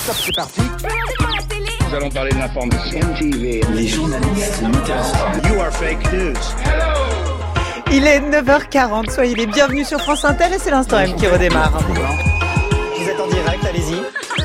Stop, c'est parti. Nous allons parler de l'information. MTV. Les journalistes n'intéressent pas. You are fake news. Hello. Il est 9h40, soyez les bienvenus sur France Inter et c'est l'Instant M qui redémarre. Vous êtes en direct, allez-y.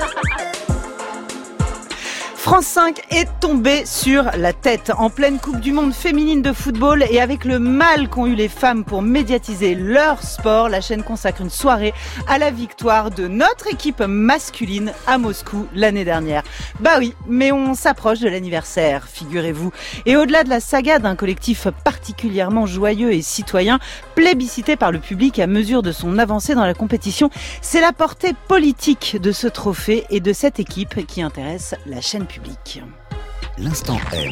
France 5 est tombée sur la tête en pleine Coupe du Monde féminine de football et avec le mal qu'ont eu les femmes pour médiatiser leur sport, la chaîne consacre une soirée à la victoire de notre équipe masculine à Moscou l'année dernière. Bah oui, mais on s'approche de l'anniversaire, figurez-vous. Et au-delà de la saga d'un collectif particulièrement joyeux et citoyen, plébiscité par le public à mesure de son avancée dans la compétition, c'est la portée politique de ce trophée et de cette équipe qui intéresse la chaîne publique. L'Instant M.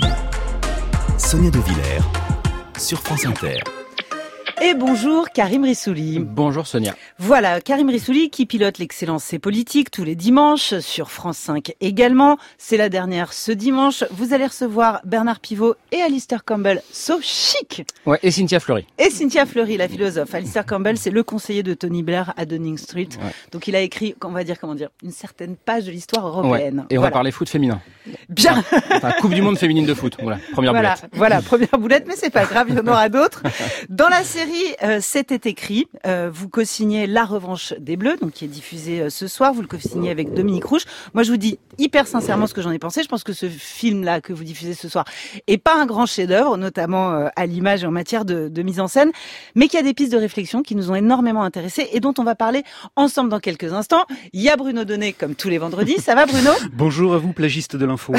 Sonia De Villers sur France Inter. Et bonjour Karim Rissouli. Bonjour Sonia. Voilà, Karim Rissouli qui pilote l'Excellence c'est politique tous les dimanches sur France 5 également. C'est la dernière ce dimanche. Vous allez recevoir Bernard Pivot et Alistair Campbell, so chic. Ouais, et Cynthia Fleury. Et Cynthia Fleury, la philosophe. Alistair Campbell, c'est le conseiller de Tony Blair à Downing Street. Ouais. Donc il a écrit, comment dire, une certaine page de l'histoire européenne. Ouais. Et on va parler foot féminin. Bien. Enfin, Coupe du Monde féminine de foot. Voilà, première boulette. Voilà, première boulette, mais c'est pas grave, il y en aura d'autres. Dans la série C'était écrit, vous co-signez La Revanche des Bleus, donc qui est diffusée ce soir. Vous le co-signez avec Dominique Rouche. Moi, je vous dis hyper sincèrement ce que j'en ai pensé. Je pense que ce film-là que vous diffusez ce soir est pas un grand chef-d'œuvre, notamment à l'image et en matière de mise en scène, mais qu'il y a des pistes de réflexion qui nous ont énormément intéressés et dont on va parler ensemble dans quelques instants. Il y a Bruno Donnet, comme tous les vendredis. Ça va, Bruno? Bonjour à vous, plagiste de l'info.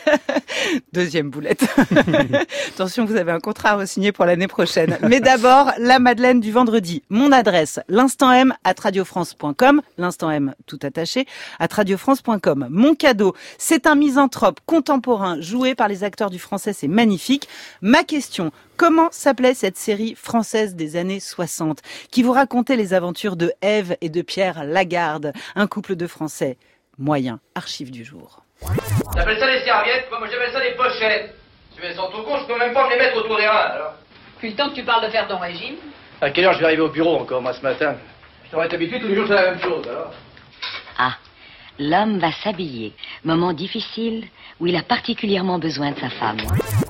Deuxième boulette. Attention, vous avez un contrat à re-signer pour l'année prochaine. Mais d'abord, la Madeleine du vendredi. Mon adresse, l'instant_m@radiofrance.com. L'instant M tout attaché, @radiofrance.com. Mon cadeau, c'est un misanthrope contemporain joué par les acteurs du français, c'est magnifique. Ma question, comment s'appelait cette série française des années 60 qui vous racontait les aventures de Ève et de Pierre Lagarde, un couple de Français moyens? Archive du jour. T'appelles ça des serviettes? Moi j'appelle ça des pochettes. Tu mets sans tout con, je peux même pas me les mettre autour des reins, alors. Depuis le temps que tu parles de faire ton régime. À quelle heure je vais arriver au bureau encore, moi, ce matin? Je devrais être habitué, tous les jours c'est la même chose, alors. Ah, l'homme va s'habiller. Moment difficile où il a particulièrement besoin de sa femme.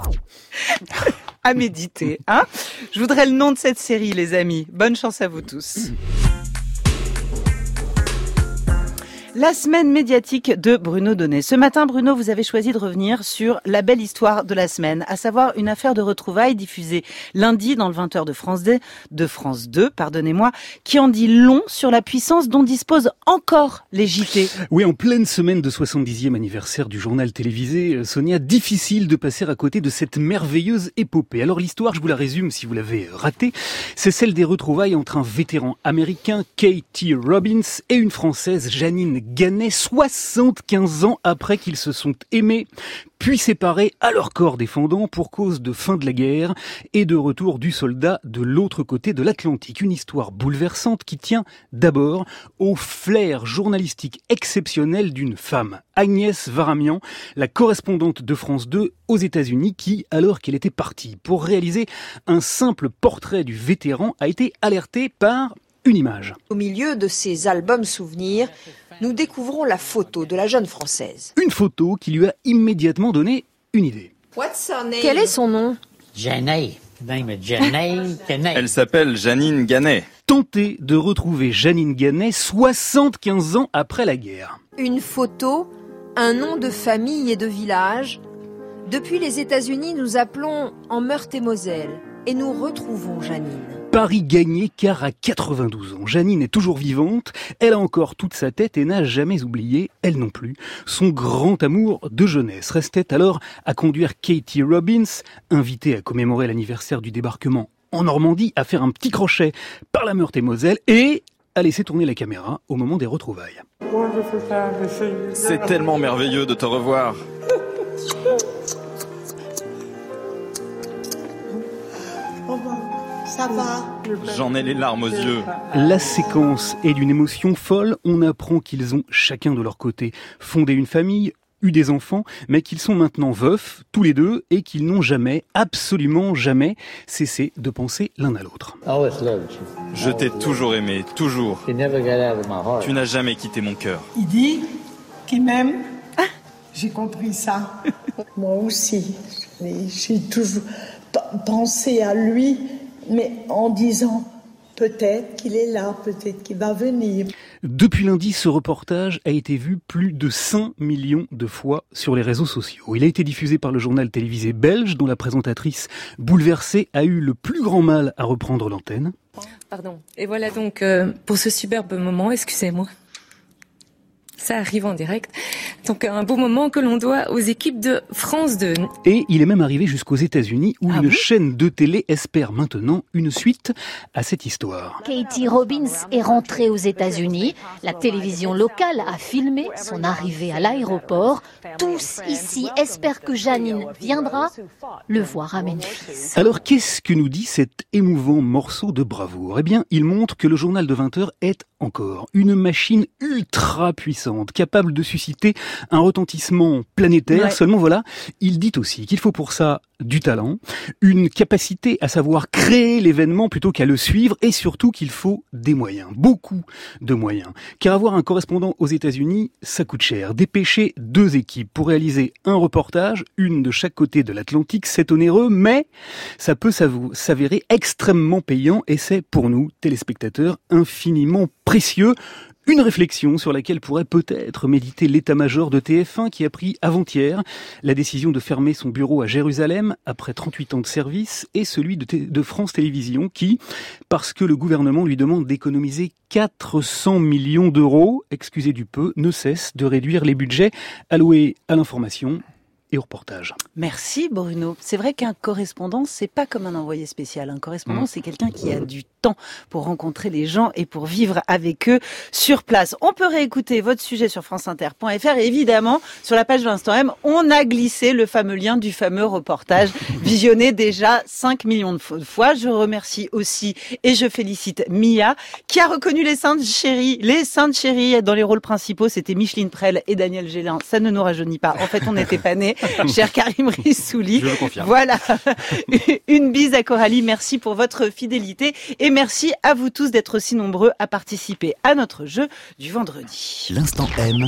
À méditer, hein? Je voudrais le nom de cette série, les amis. Bonne chance à vous tous. La semaine médiatique de Bruno Donnet. Ce matin, Bruno, vous avez choisi de revenir sur la belle histoire de la semaine, à savoir une affaire de retrouvailles diffusée lundi dans le 20h de France 2, qui en dit long sur la puissance dont disposent encore les JT. Oui, en pleine semaine de 70e anniversaire du journal télévisé, Sonia, difficile de passer à côté de cette merveilleuse épopée. Alors l'histoire, je vous la résume si vous l'avez ratée, c'est celle des retrouvailles entre un vétéran américain, Katie Robbins, et une Française, Janine Gannet, 75 ans après qu'ils se sont aimés, puis séparés à leur corps défendant pour cause de fin de la guerre et de retour du soldat de l'autre côté de l'Atlantique. Une histoire bouleversante qui tient d'abord au flair journalistique exceptionnel d'une femme, Agnès Varamian, la correspondante de France 2 aux États-Unis qui, alors qu'elle était partie pour réaliser un simple portrait du vétéran, a été alertée par une image. Au milieu de ces albums souvenirs, nous découvrons la photo de la jeune Française. Une photo qui lui a immédiatement donné une idée. Quel est son nom? Elle s'appelle Janine Gannet. Tenter de retrouver Janine Gannet 75 ans après la guerre. Une photo, un nom de famille et de village. Depuis les États-Unis, nous appelons en Meurthe-et-Moselle et nous retrouvons Janine. Pari gagné car à 92 ans, Janine est toujours vivante, elle a encore toute sa tête et n'a jamais oublié, elle non plus, son grand amour de jeunesse. Restait alors à conduire Katie Robbins, invitée à commémorer l'anniversaire du débarquement en Normandie, à faire un petit crochet par la Meurthe-et-Moselle et à laisser tourner la caméra au moment des retrouvailles. C'est tellement merveilleux de te revoir. Ça va. J'en ai les larmes aux yeux. La séquence est d'une émotion folle. On apprend qu'ils ont chacun de leur côté fondé une famille, eu des enfants, mais qu'ils sont maintenant veufs, tous les deux, et qu'ils n'ont jamais, absolument jamais, cessé de penser l'un à l'autre. Je t'ai toujours aimé, toujours. Tu n'as jamais quitté mon cœur. Il dit, qui m'aime. J'ai compris ça. Moi aussi, j'ai toujours pensé à lui, mais en disant peut-être qu'il est là, peut-être qu'il va venir. Depuis lundi, ce reportage a été vu plus de 5 millions de fois sur les réseaux sociaux. Il a été diffusé par le journal télévisé belge, dont la présentatrice, bouleversée, a eu le plus grand mal à reprendre l'antenne. Pardon. Et voilà donc pour ce superbe moment, excusez-moi. Ça arrive en direct. Donc un beau moment que l'on doit aux équipes de France 2. Et il est même arrivé jusqu'aux États-Unis où une chaîne de télé espère maintenant une suite à cette histoire. Katie Robbins est rentrée aux États-Unis. La télévision locale a filmé son arrivée à l'aéroport. Tous ici espèrent que Janine viendra le voir à Memphis. Alors qu'est-ce que nous dit cet émouvant morceau de bravoure ? Eh bien, il montre que le journal de 20h est encore une machine ultra puissante, capable de susciter un retentissement planétaire. Ouais. Seulement voilà, il dit aussi qu'il faut pour ça du talent, une capacité à savoir créer l'événement plutôt qu'à le suivre, et surtout qu'il faut des moyens, beaucoup de moyens. Car avoir un correspondant aux États-Unis, ça coûte cher. Dépêcher 2 équipes pour réaliser un reportage, une de chaque côté de l'Atlantique, c'est onéreux, mais ça peut s'avérer extrêmement payant, et c'est pour nous, téléspectateurs, infiniment précieux. Une réflexion sur laquelle pourrait peut-être méditer l'état-major de TF1 qui a pris avant-hier la décision de fermer son bureau à Jérusalem après 38 ans de service, et celui de France Télévisions qui, parce que le gouvernement lui demande d'économiser 400 millions d'euros, excusez du peu, ne cesse de réduire les budgets alloués à l'information et au reportage. Merci Bruno. C'est vrai qu'un correspondant, c'est pas comme un envoyé spécial. Un correspondant, c'est quelqu'un qui a du temps pour rencontrer les gens et pour vivre avec eux sur place. On peut réécouter votre sujet sur franceinter.fr et évidemment, sur la page de l'Instant M, on a glissé le fameux lien du fameux reportage visionné déjà 5 millions de fois. Je remercie aussi et je félicite Mia qui a reconnu les Saintes Chéries. Les Saintes Chéries dans les rôles principaux, c'était Micheline Prel et Daniel Gélin. Ça ne nous rajeunit pas. En fait, on n'était pas nés. Cher Karim Rissouli. Je le confirme. Voilà. Une bise à Coralie. Merci pour votre fidélité et merci à vous tous d'être aussi nombreux à participer à notre jeu du vendredi. L'Instant M,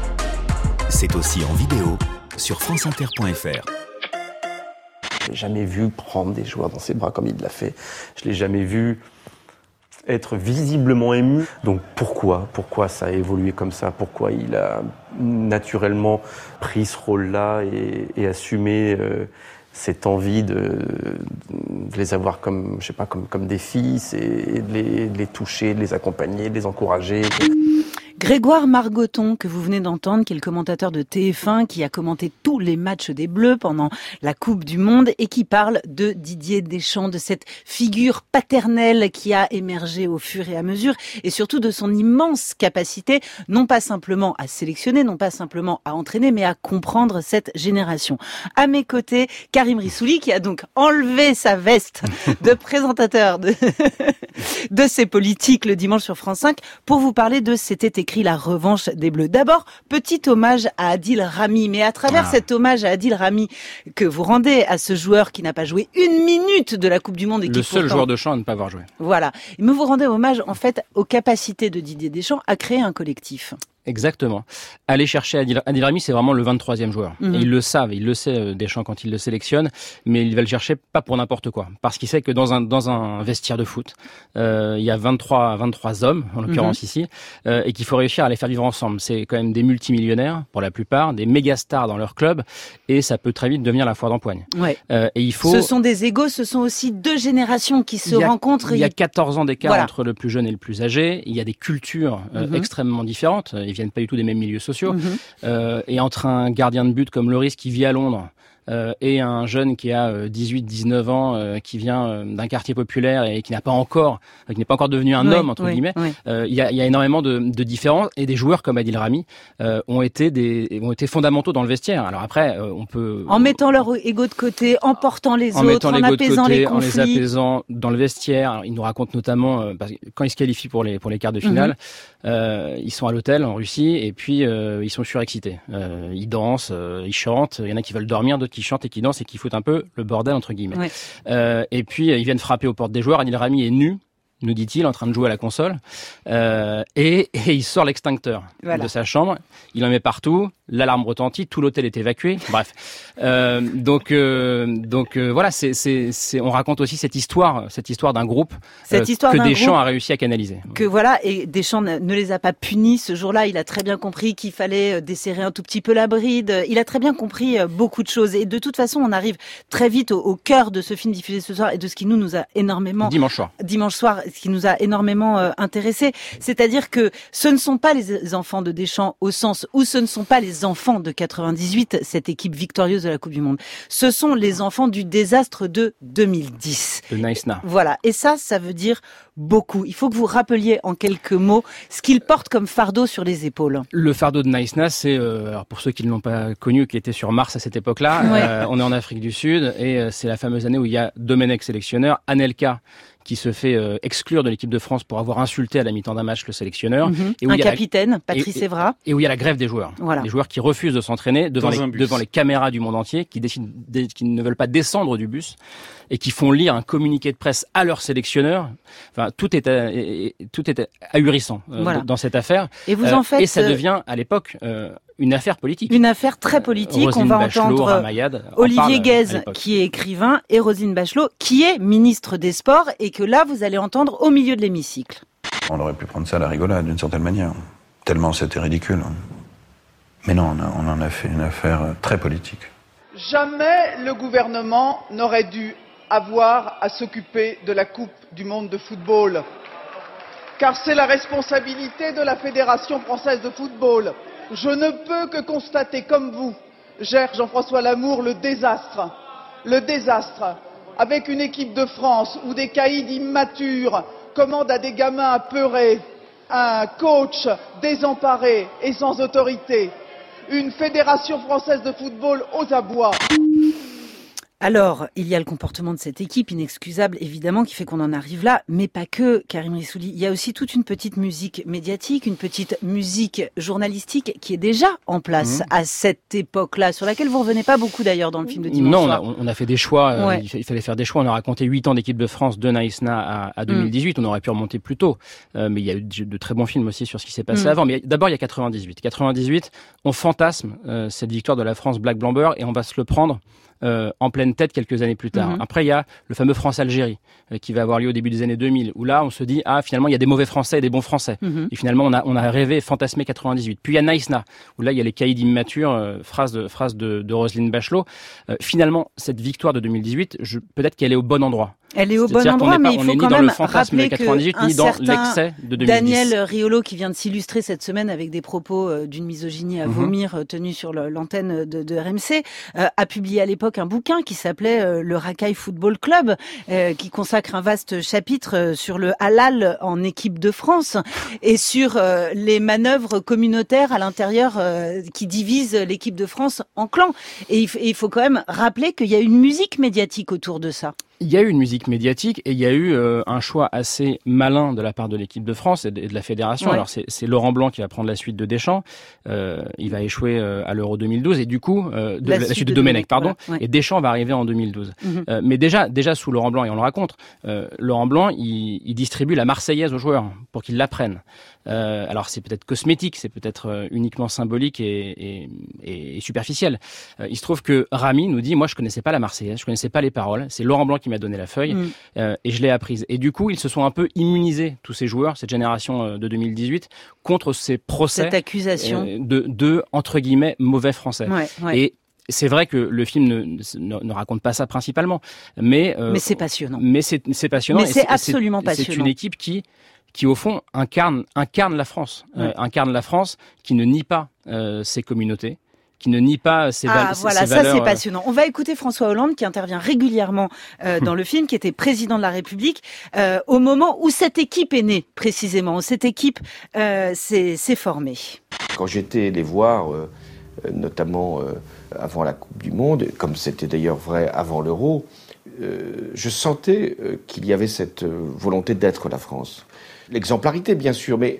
c'est aussi en vidéo sur franceinter.fr. Je l'ai jamais vu prendre des joueurs dans ses bras comme il l'a fait. Je l'ai jamais vu être visiblement ému. Donc pourquoi ça a évolué comme ça ? Pourquoi il a naturellement pris ce rôle-là et assumé cette envie de les avoir comme, je sais pas, comme des fils et de les toucher, de les accompagner, de les encourager. Grégoire Margoton, que vous venez d'entendre, qui est le commentateur de TF1, qui a commenté tous les matchs des Bleus pendant la Coupe du Monde et qui parle de Didier Deschamps, de cette figure paternelle qui a émergé au fur et à mesure et surtout de son immense capacité, non pas simplement à sélectionner, non pas simplement à entraîner, mais à comprendre cette génération. À mes côtés, Karim Rissouli, qui a donc enlevé sa veste de présentateur de ces politiques le dimanche sur France 5 pour vous parler de C'était écrit la revanche des Bleus. D'abord, petit hommage à Adil Rami, mais à travers cet hommage à Adil Rami que vous rendez à ce joueur qui n'a pas joué 1 minute de la Coupe du Monde et qui le seul joueur de champ à ne pas avoir joué. Voilà. Mais vous rendez hommage en fait aux capacités de Didier Deschamps à créer un collectif. Exactement. Aller chercher Adil Rami, c'est vraiment le 23e joueur. Et ils le savent, il le sait Deschamps quand il le sélectionne, mais il va le chercher pas pour n'importe quoi, parce qu'il sait que dans un vestiaire de foot, il y a 23 hommes en l'occurrence ici, et qu'il faut réussir à les faire vivre ensemble. C'est quand même des multimillionnaires pour la plupart, des méga stars dans leur club, et ça peut très vite devenir la foire d'empoigne. Ouais. Et il faut. Ce sont des égos, ce sont aussi 2 générations qui se rencontrent. Il y a 14 ans d'écart entre le plus jeune et le plus âgé. Il y a des cultures extrêmement différentes. Ils viennent pas du tout des mêmes milieux sociaux. Et entre un gardien de but comme Lloris qui vit à Londres et un jeune qui a 18-19 ans, qui vient d'un quartier populaire et qui n'est pas encore devenu un homme entre guillemets, il y a énormément de différences, et des joueurs comme Adil Rami ont été fondamentaux dans le vestiaire. Alors après, on peut en mettant leur ego de côté, en portant les autres, en apaisant les conflits, en les apaisant dans le vestiaire. Alors, il nous raconte notamment parce que quand ils se qualifient pour les quarts de finale, ils sont à l'hôtel en Russie et puis ils sont surexcités. Ils dansent, ils chantent. Il y en a qui veulent dormir, d'autres qui chantent et qui dansent et qui foutent un peu le bordel entre guillemets. Et puis ils viennent frapper aux portes des joueurs. Adil Rami est nu. nous dit-il, en train de jouer à la console, et il sort l'extincteur de sa chambre, il en met partout, l'alarme retentit, tout l'hôtel est évacué, bref. Donc voilà, on raconte aussi cette histoire d'un groupe que Deschamps a réussi à canaliser. Et Deschamps ne les a pas punis ce jour-là, il a très bien compris qu'il fallait desserrer un tout petit peu la bride, il a très bien compris beaucoup de choses, et de toute façon on arrive très vite au cœur de ce film diffusé ce soir, et de ce qui nous a énormément... Dimanche soir, ce qui nous a énormément intéressés, c'est-à-dire que ce ne sont pas les enfants de Deschamps au sens où ce ne sont pas les enfants de 98, cette équipe victorieuse de la Coupe du Monde. Ce sont les enfants du désastre de 2010. De Naïsna. Voilà. Et ça veut dire beaucoup. Il faut que vous rappeliez en quelques mots ce qu'ils portent comme fardeau sur les épaules. Le fardeau de Naïsna, c'est, alors pour ceux qui ne l'ont pas connu, qui était sur Mars à cette époque-là, on est en Afrique du Sud, et c'est la fameuse année où il y a Domenech sélectionneur, Anelka qui se fait exclure de l'équipe de France pour avoir insulté à la mi-temps d'un match le sélectionneur. Et où un capitaine, Patrice Evra. Et où il y a la grève des joueurs. Voilà. Les joueurs qui refusent de s'entraîner devant les caméras du monde entier, qui ne veulent pas descendre du bus et qui font lire un communiqué de presse à leur sélectionneur. Enfin, tout est ahurissant dans cette affaire. Et vous en faites... Et ça devient, à l'époque... une affaire politique. Une affaire très politique. Roselyne on va Bachelot, entendre Ramayad, Olivier Guèze, qui est écrivain, et Roselyne Bachelot, qui est ministre des Sports, et que là, vous allez entendre au milieu de l'hémicycle. On aurait pu prendre ça à la rigolade, d'une certaine manière. Tellement c'était ridicule. Mais non, on en a fait une affaire très politique. Jamais le gouvernement n'aurait dû avoir à s'occuper de la Coupe du monde de football. Car c'est la responsabilité de la Fédération française de football. Je ne peux que constater, comme vous, cher Jean-François Lamour, le désastre, avec une équipe de France où des caïds immatures commandent à des gamins apeurés, un coach désemparé et sans autorité, une fédération française de football aux abois. Alors, il y a le comportement de cette équipe, inexcusable évidemment, qui fait qu'on en arrive là, mais pas que, Karim Rissouli. Il y a aussi toute une petite musique médiatique, une petite musique journalistique qui est déjà en place à cette époque-là, sur laquelle vous revenez pas beaucoup d'ailleurs dans le film de dimanche soir. Non, on a fait des choix, il fallait faire des choix. On a raconté 8 ans d'équipe de France de Naïsna à 2018, on aurait pu remonter plus tôt. Mais il y a eu de très bons films aussi sur ce qui s'est passé avant. Mais d'abord, il y a 98. 98, on fantasme cette victoire de la France Black Blanc Beurre et on va se le prendre en pleine tête quelques années plus tard. Après, il y a le fameux France-Algérie qui va avoir lieu au début des années 2000, où là, on se dit, finalement, il y a des mauvais Français et des bons Français. Et finalement, on a rêvé, fantasmé 98. Puis il y a Naïsna, où là, il y a les caïds immatures, phrase de Roselyne Bachelot. Finalement, cette victoire de 2018, peut-être qu'elle est au bon endroit. Elle est au bon endroit, mais il faut quand même rappeler qu'un certain Daniel Riolo, qui vient de s'illustrer cette semaine avec des propos d'une misogynie à vomir tenus sur l'antenne de RMC, a publié à l'époque un bouquin qui s'appelait Le Racaille Football Club, qui consacre un vaste chapitre sur le halal en équipe de France et sur les manœuvres communautaires à l'intérieur qui divisent l'équipe de France en clans. Et il faut quand même rappeler qu'il y a une musique médiatique autour de ça. Il y a eu une musique médiatique et il y a eu un choix assez malin de la part de l'équipe de France et de la fédération. Ouais. Alors c'est Laurent Blanc qui va prendre la suite de Deschamps. Il va échouer à l'Euro 2012 et du coup la suite de Domenech, pardon. Voilà, ouais. Et Deschamps va arriver en 2012. Mais déjà sous Laurent Blanc, et on le raconte, Laurent Blanc il distribue la Marseillaise aux joueurs pour qu'ils l'apprennent. Alors c'est peut-être cosmétique, c'est peut-être uniquement symbolique et superficiel. Il se trouve que Rami nous dit, moi je connaissais pas la Marseillaise, je connaissais pas les paroles. C'est Laurent Blanc qui m'a donné la feuille et je l'ai apprise. Et du coup, ils se sont un peu immunisés, tous ces joueurs, cette génération de 2018, contre ces procès, cette accusation de entre guillemets mauvais Français. Ouais. Et c'est vrai que le film ne raconte pas ça principalement, mais c'est passionnant. Mais c'est passionnant. Mais c'est absolument passionnant. C'est une équipe qui au fond incarne la France, incarne la France, qui ne nie pas ses communautés, qui ne nie pas ses valeurs. Voilà, ça c'est passionnant. On va écouter François Hollande qui intervient régulièrement dans le film, qui était président de la République au moment où cette équipe est née, précisément, où cette équipe s'est formée. Quand j'étais les voir, notamment avant la Coupe du Monde, comme c'était d'ailleurs vrai avant l'Euro, je sentais qu'il y avait cette volonté d'être la France. L'exemplarité, bien sûr, mais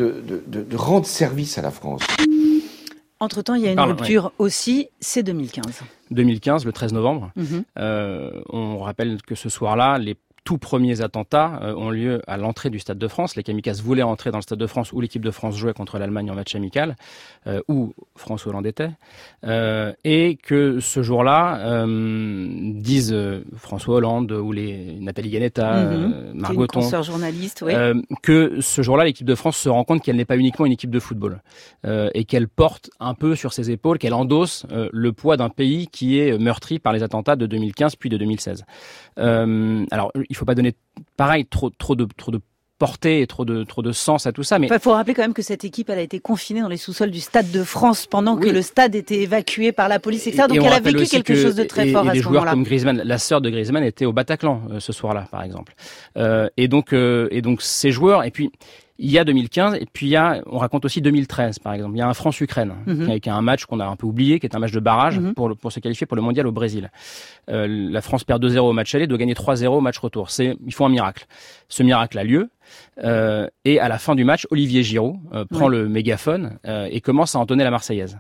de rendre service à la France. Entre-temps, il y a une rupture aussi, c'est 2015. 2015, le 13 novembre. On rappelle que ce soir-là, les tout premiers attentats ont lieu à l'entrée du Stade de France. Les kamikazes voulaient entrer dans le Stade de France où l'équipe de France jouait contre l'Allemagne en match amical, où François Hollande était, et que ce jour-là, disent François Hollande ou les Nathalie Ganetta, Margot Thon, consoeur journaliste, oui. Que ce jour-là, l'équipe de France se rend compte qu'elle n'est pas uniquement une équipe de football, et qu'elle porte un peu sur ses épaules, qu'elle endosse le poids d'un pays qui est meurtri par les attentats de 2015 puis de 2016. Alors, il faut pas donner pareil trop de portée et trop de sens à tout ça, mais il faut rappeler quand même que cette équipe, elle a été confinée dans les sous-sols du Stade de France pendant que le stade était évacué par la police, etc. Donc elle a vécu quelque chose de très fort à ce moment-là. Et les joueurs comme Griezmann, la sœur de Griezmann était au Bataclan ce soir-là, par exemple. Et donc ces joueurs, et puis il y a 2015, et puis on raconte aussi 2013, par exemple. Il y a un France-Ukraine, qui est un match qu'on a un peu oublié, qui est un match de barrage pour se qualifier pour le mondial au Brésil. La France perd 2-0 au match aller, doit gagner 3-0 au match retour. Il faut un miracle. Ce miracle a lieu. Et à la fin du match, Olivier Giroud prend le mégaphone et commence à entonner la Marseillaise.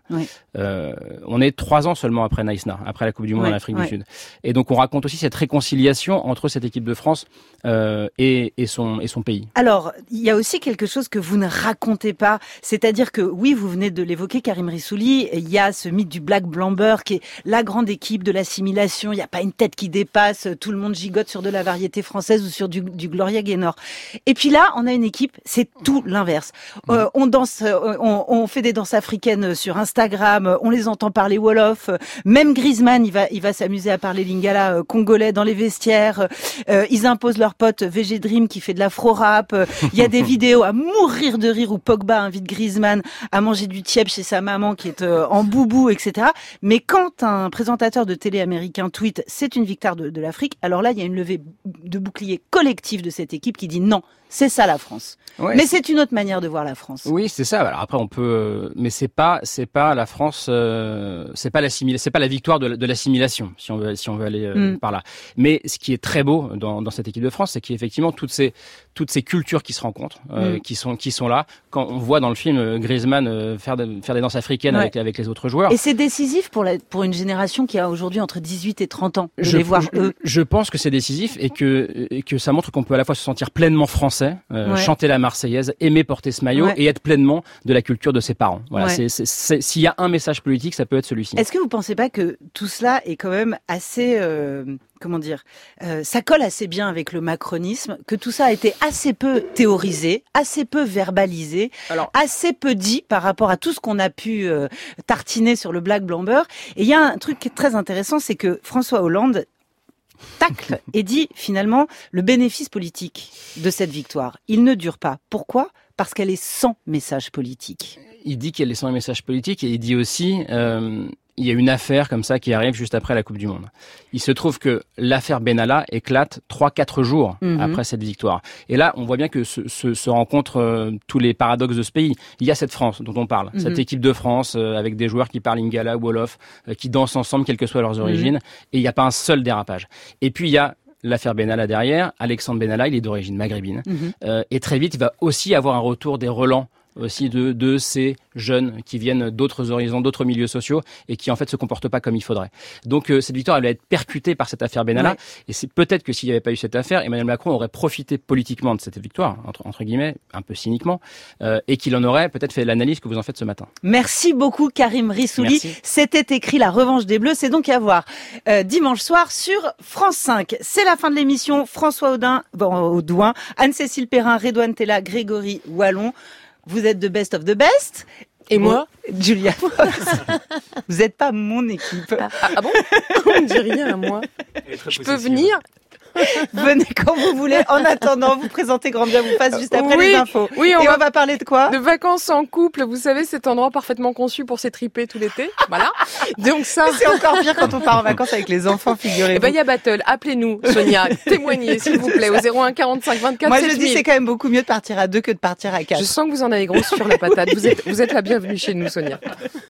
On est 3 ans seulement après Naïsna, après la Coupe du Monde en Afrique du Sud. Et donc on raconte aussi cette réconciliation entre cette équipe de France et son pays. Alors, il y a aussi quelque chose que vous ne racontez pas, c'est-à-dire que, oui, vous venez de l'évoquer, Karim Rissouli, il y a ce mythe du Black Blamber qui est la grande équipe de l'assimilation, il n'y a pas une tête qui dépasse, tout le monde gigote sur de la variété française ou sur du Gloria Gaynor. Et puis là, on a une équipe, c'est tout l'inverse. On danse, on fait des danses africaines sur Instagram, on les entend parler wolof. Même Griezmann, il va s'amuser à parler lingala congolais dans les vestiaires. Ils imposent leur pote VG Dream qui fait de l'afro-rap. Il y a des vidéos à mourir de rire où Pogba invite Griezmann à manger du tiep chez sa maman qui est en boubou, etc. Mais quand un présentateur de télé américain tweet « c'est une victoire de l'Afrique », alors là, il y a une levée de bouclier collective de cette équipe qui dit non. C'est ça la France. Ouais, mais c'est une autre manière de voir la France. Oui, c'est ça. Alors après on peut, mais c'est pas la France, c'est pas la victoire de l'assimilation si on veut aller par là. Mais ce qui est très beau dans cette équipe de France, c'est qu'il y a effectivement toutes ces cultures qui se rencontrent, qui sont là. Quand on voit dans le film Griezmann faire des danses africaines avec les autres joueurs. Et c'est décisif pour une génération qui a aujourd'hui entre 18 et 30 ans de les voir eux. Je pense que c'est décisif et que ça montre qu'on peut à la fois se sentir pleinement français, chanter la Marseillaise, aimer porter ce maillot et être pleinement de la culture de ses parents. Voilà, s'il y a un message politique, ça peut être celui-ci. Est-ce que vous pensez pas que tout cela est quand même assez ça colle assez bien avec le macronisme, que tout ça a été assez peu théorisé, assez peu verbalisé, assez peu dit par rapport à tout ce qu'on a pu tartiner sur le Black Blamber. Et il y a un truc qui est très intéressant, c'est que François Hollande tacle et dit finalement le bénéfice politique de cette victoire. Il ne dure pas. Pourquoi ? Parce qu'elle est sans message politique. Il dit qu'elle est sans message politique et il dit aussi il y a une affaire comme ça qui arrive juste après la Coupe du Monde. Il se trouve que l'affaire Benalla éclate 3-4 jours après cette victoire. Et là, on voit bien que se rencontrent tous les paradoxes de ce pays. Il y a cette France dont on parle, cette équipe de France avec des joueurs qui parlent lingala ou wolof, qui dansent ensemble quelles que soient leurs origines, et il n'y a pas un seul dérapage. Et puis il y a l'affaire Benalla derrière. Alexandre Benalla, il est d'origine maghrébine. Et très vite, il va aussi avoir un retour des relents aussi de ces jeunes qui viennent d'autres horizons, d'autres milieux sociaux et qui en fait se comportent pas comme il faudrait. Donc cette victoire, elle va être percutée par cette affaire Benalla et c'est peut-être que s'il n'y avait pas eu cette affaire, Emmanuel Macron aurait profité politiquement de cette victoire, entre guillemets, un peu cyniquement, et qu'il en aurait peut-être fait l'analyse que vous en faites ce matin. Merci beaucoup Karim Rissouli. C'était écrit La Revanche des Bleus, c'est donc à voir dimanche soir sur France 5. C'est la fin de l'émission. François Audouin, Anne-Cécile Perrin, Redouane Tella, Grégory Wallon. Vous êtes the best of the best. Et moi, Julia Fox. Vous n'êtes pas mon équipe. Ah bon? On ne dit rien à moi. Je peux venir? Venez quand vous voulez. En attendant, vous présentez Grand Bien vous fasse juste après les infos. Oui, on va parler de quoi? De vacances en couple. Vous savez, cet endroit parfaitement conçu pour s'étriper tout l'été. Voilà. Donc ça. C'est encore pire quand on part en vacances avec les enfants, figurez-vous. Eh ben, il y a battle. Appelez-nous, Sonia. Témoignez, s'il vous plaît, au 01 45 24 Moi, 7000. je dis, c'est quand même beaucoup mieux de partir à 2 que de partir à 4. Je sens que vous en avez gros sur la patate. Vous êtes la bienvenue chez nous, Sonia.